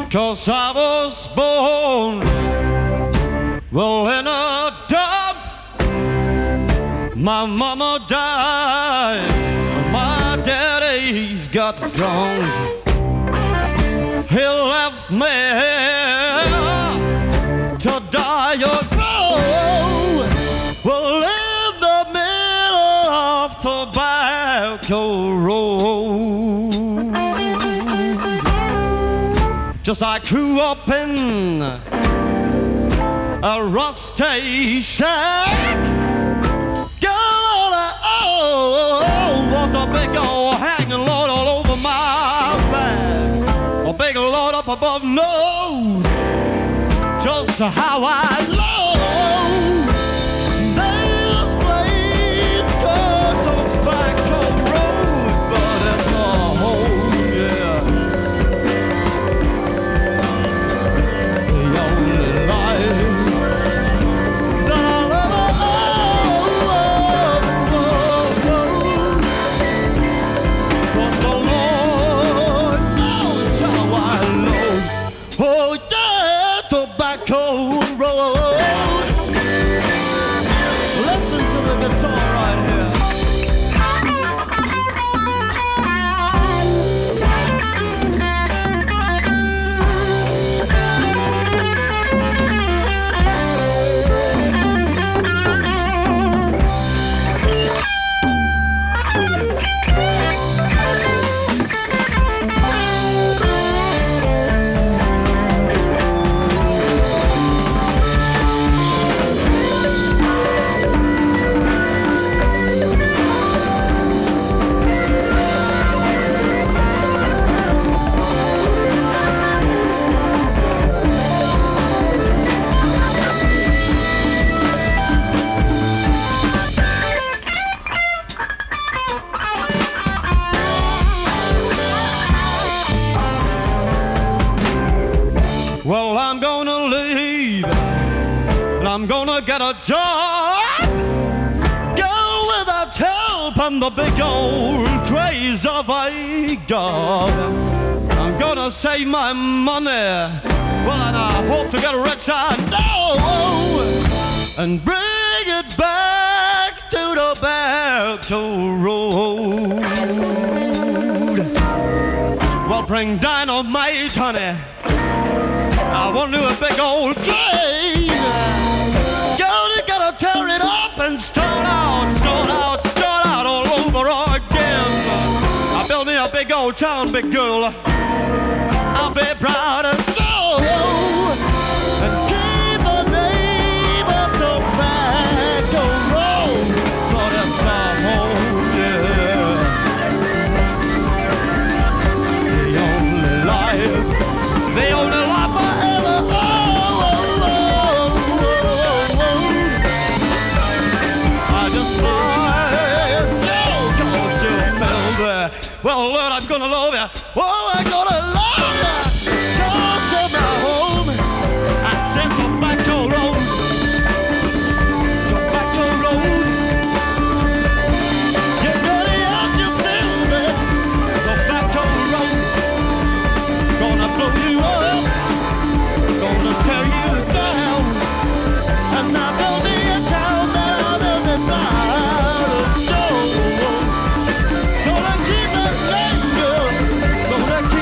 'Cause I was born, well, in a dump. My mama died, my daddy's got drunk. He left me to die alone, well, in the middle of Tobacco Road. Just I grew up in a rusty shack. Girl, was a big old hanging load all over my back. A big load up above nose. Just how I love this place called Tobacco Road, but it's a home, yeah. The only life that I'll ever own. But the Lord knows how I love, oh yeah, Tobacco Road. Listen to the guitar right here. Well, I'm gonna leave, and I'm gonna get a job. Go without help, I'm the big old craze of a god. I'm gonna save my money, well, and I hope to get rich, I know, and bring it back to the Tobacco Road. Well, bring dynamite, honey. I want to do a big old train. Girl, you gotta tear it up and start out all over again. I build me a big old town, big girl. I'll be proud and so, and keep the name of Tobacco Road, but it's our home, yeah. The only life forever. I just find so cause you felt it. Well, Lord, I'm gonna love you. Oh, I'm gonna love you. So my home. I said Tobacco Road. Tobacco Road. You really have to feel me. Tobacco Road. Gonna blow you up. Gonna tear you down, and I will be a town that I'll never proud of. So gonna keep it name, gonna keep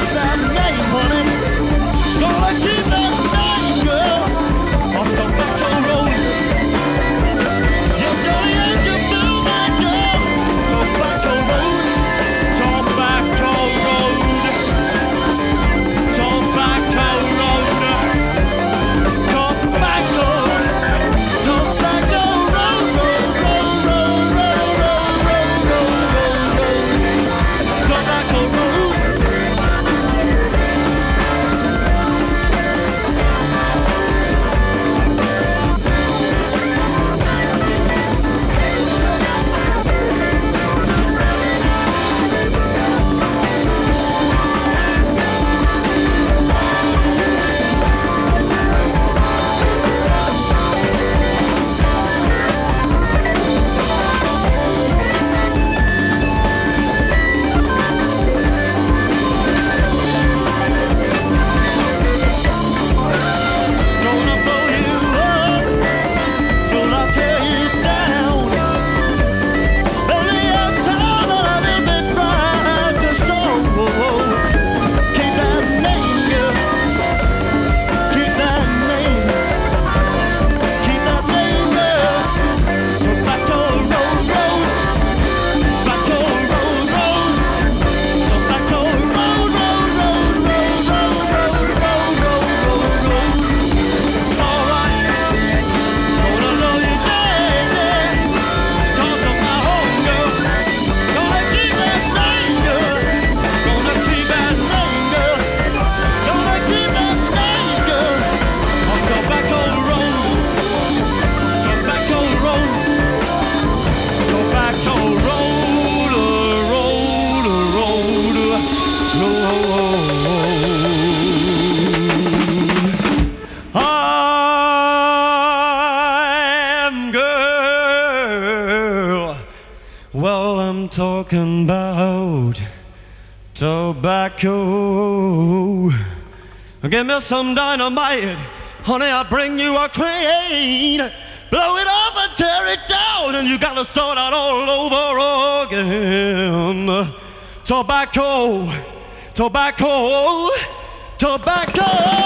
talking about tobacco. Give me some dynamite, honey, I'll bring you a crane. Blow it up and tear it down, and you gotta start out all over again. Tobacco, tobacco, tobacco.